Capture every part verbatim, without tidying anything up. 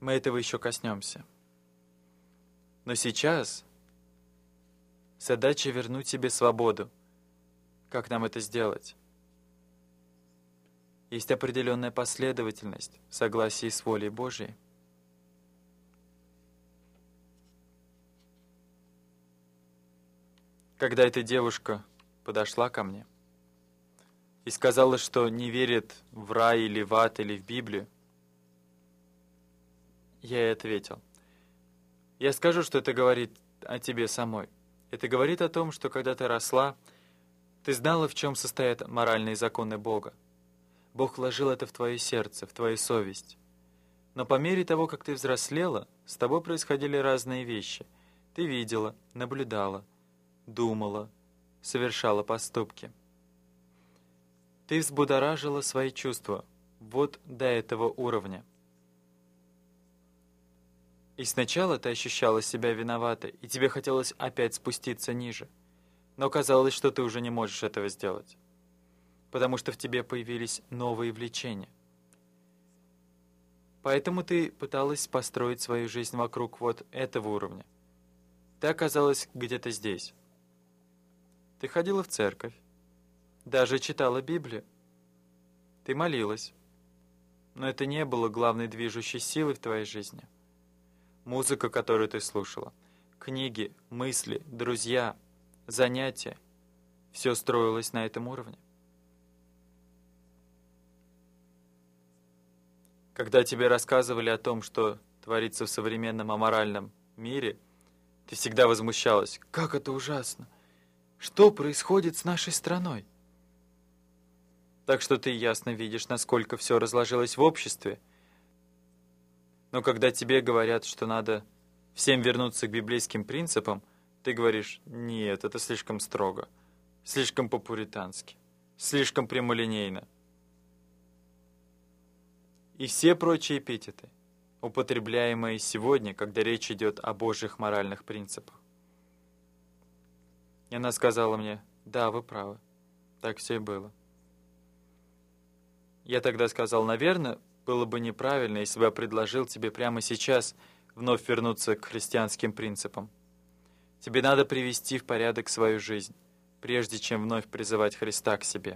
Мы этого еще коснемся. Но сейчас задача вернуть себе свободу. Как нам это сделать? Есть определенная последовательность в согласии с волей Божией. Когда эта девушка подошла ко мне и сказала, что не верит в рай или в ад или в Библию, я ей ответил: я скажу, что это говорит о тебе самой. Это говорит о том, что когда ты росла, ты знала, в чем состоят моральные законы Бога. Бог вложил это в твое сердце, в твою совесть. Но по мере того, как ты взрослела, с тобой происходили разные вещи. Ты видела, наблюдала, думала, совершала поступки. Ты взбудоражила свои чувства вот до этого уровня. И сначала ты ощущала себя виноватой, и тебе хотелось опять спуститься ниже. Но казалось, что ты уже не можешь этого сделать, потому что в тебе появились новые влечения. Поэтому ты пыталась построить свою жизнь вокруг вот этого уровня. Ты оказалась где-то здесь. Ты ходила в церковь, даже читала Библию. Ты молилась, но это не было главной движущей силой в твоей жизни. Музыка, которую ты слушала, книги, мысли, друзья, занятия — все строилось на этом уровне. Когда тебе рассказывали о том, что творится в современном аморальном мире, ты всегда возмущалась: как это ужасно! Что происходит с нашей страной? Так что ты ясно видишь, насколько все разложилось в обществе. Но когда тебе говорят, что надо всем вернуться к библейским принципам, ты говоришь: нет, это слишком строго, слишком по-пуритански, слишком прямолинейно. И все прочие эпитеты, употребляемые сегодня, когда речь идет о Божьих моральных принципах. И она сказала мне: да, вы правы, так все и было. Я тогда сказал: наверное, было бы неправильно, если бы я предложил тебе прямо сейчас вновь вернуться к христианским принципам. Тебе надо привести в порядок свою жизнь, прежде чем вновь призывать Христа к себе.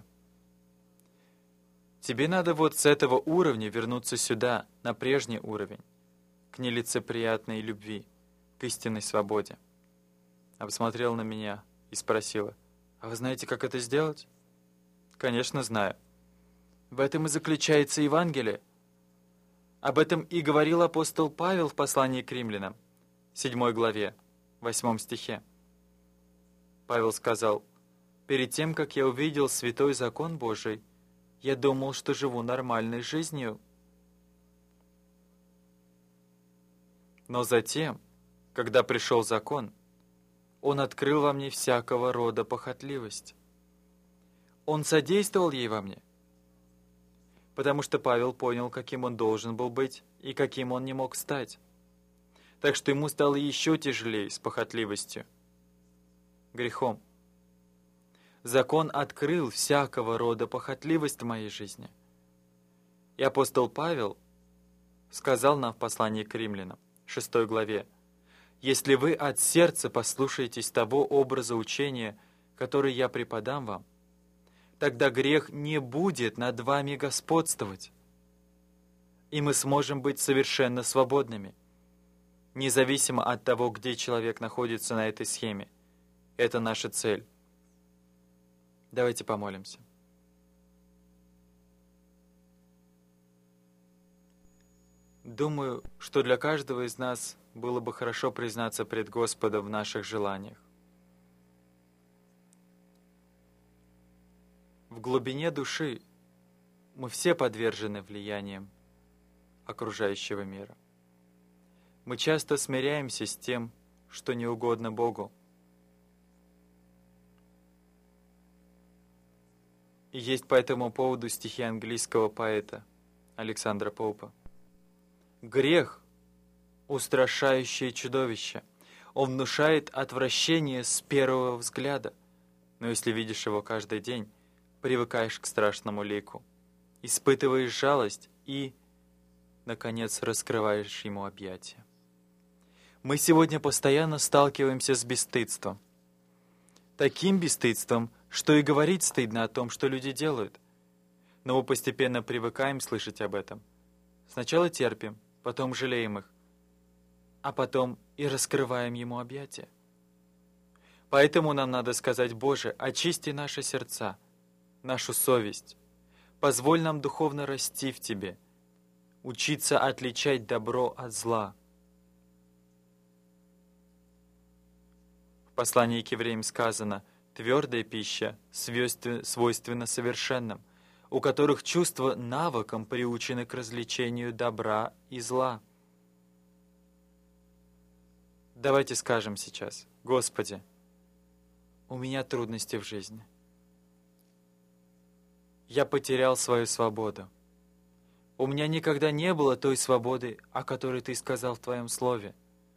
Тебе надо вот с этого уровня вернуться сюда, на прежний уровень, к нелицеприятной любви, к истинной свободе. Она посмотрела на меня и спросила: а вы знаете, как это сделать? Конечно, знаю. В этом и заключается Евангелие. Об этом и говорил апостол Павел в послании к римлянам, седьмой главе, восьмом стихе. Павел сказал: перед тем, как я увидел святой закон Божий, я думал, что живу нормальной жизнью. Но затем, когда пришел закон, он открыл во мне всякого рода похотливость. Он содействовал ей во мне, потому что Павел понял, каким он должен был быть и каким он не мог стать. Так что ему стало еще тяжелее с похотливостью, грехом. Закон открыл всякого рода похотливость в моей жизни. И апостол Павел сказал нам в послании к римлянам, шестой главе: «Если вы от сердца послушаетесь того образа учения, который я преподам вам, тогда грех не будет над вами господствовать, и мы сможем быть совершенно свободными, независимо от того, где человек находится на этой схеме. Это наша цель». Давайте помолимся. Думаю, что для каждого из нас было бы хорошо признаться пред Господом в наших желаниях. В глубине души мы все подвержены влияниям окружающего мира. Мы часто смиряемся с тем, что не угодно Богу. И есть по этому поводу стихи английского поэта Александра Поупа. «Грех — устрашающее чудовище. Он внушает отвращение с первого взгляда, но если видишь его каждый день, привыкаешь к страшному лику, испытываешь жалость и наконец, раскрываешь ему объятия. Мы сегодня постоянно сталкиваемся с бесстыдством. Таким бесстыдством, что и говорить стыдно о том, что люди делают. Но мы постепенно привыкаем слышать об этом. Сначала терпим, потом жалеем их, а потом и раскрываем ему объятия. Поэтому нам надо сказать: Боже, очисти наши сердца, нашу совесть. Позволь нам духовно расти в Тебе, учиться отличать добро от зла. В послании к евреям сказано: твердая пища свойственна совершенным, у которых чувства навыком приучены к развлечению добра и зла. Давайте скажем сейчас: Господи, у меня трудности в жизни. Я потерял свою свободу. У меня никогда не было той свободы, о которой Ты сказал в Твоем Слове.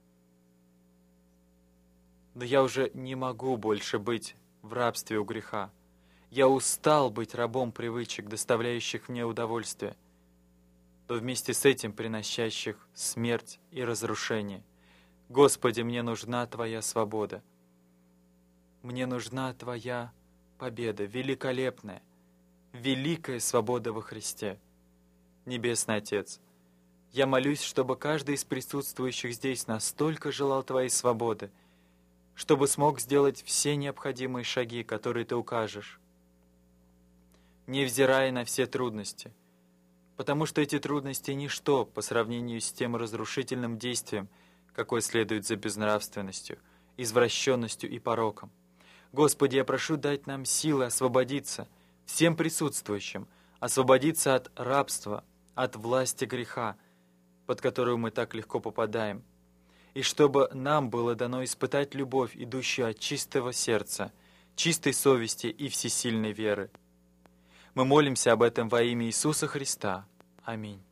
Но я уже не могу больше быть в рабстве у греха. Я устал быть рабом привычек, доставляющих мне удовольствие, но вместе с этим приносящих смерть и разрушение. Господи, мне нужна Твоя свобода. Мне нужна Твоя победа, великолепная, великая свобода во Христе. Небесный Отец, я молюсь, чтобы каждый из присутствующих здесь настолько желал Твоей свободы, чтобы смог сделать все необходимые шаги, которые Ты укажешь, невзирая на все трудности, потому что эти трудности — ничто по сравнению с тем разрушительным действием, какое следует за безнравственностью, извращенностью и пороком. Господи, я прошу дать нам силы освободиться, всем присутствующим, освободиться от рабства, от власти греха, под которую мы так легко попадаем, и чтобы нам было дано испытать любовь, идущую от чистого сердца, чистой совести и всесильной веры. Мы молимся об этом во имя Иисуса Христа. Аминь.